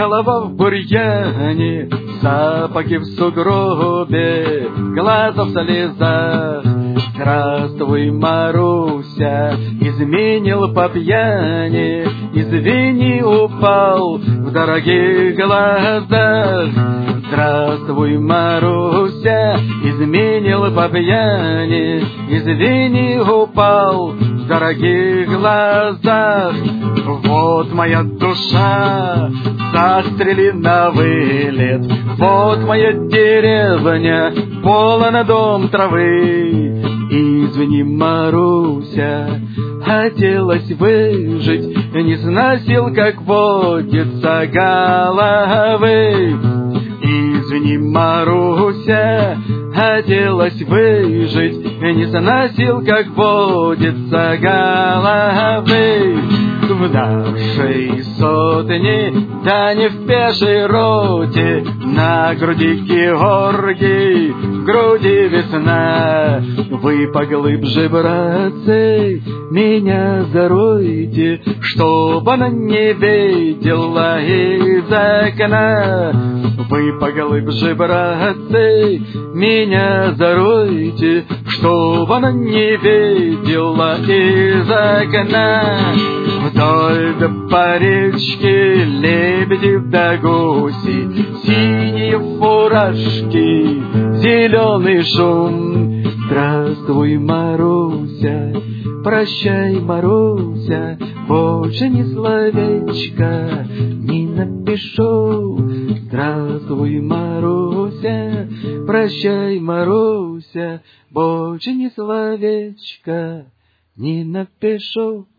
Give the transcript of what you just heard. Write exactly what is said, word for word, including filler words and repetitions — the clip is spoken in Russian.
голова в бурьяне, сапоги в сугробе, глаза в слезах. Здравствуй, Маруся, изменил по пьяни, извини, упал в дорогих глазах. Здравствуй, Маруся, изменил по пьяни, извини, упал в дорогих глазах. Вот моя душа, застрели на вылет, вот моя деревня, полон дом травы. Извини, Маруся, хотелось выжить, не сносил, как водится, головы. Извини, Маруся, хотелось выжить, не сносил, как водится, головы. В нашей сотне, да не в пешей роте, на груди Георгий, в груди весна. Вы поглубже, братцы, меня заройте, чтоб она не видела из окна. Вы поглубже, братцы, меня заройте, чтоб она не видела из окна. Вдоль да по речке лебеди да гуси, синие фуражки, зеленый шум. Здравствуй, Маруся, прощай, Маруся, больше ни словечка не напишу. Здравствуй, Маруся, прощай, Маруся, больше ни словечка не напишу.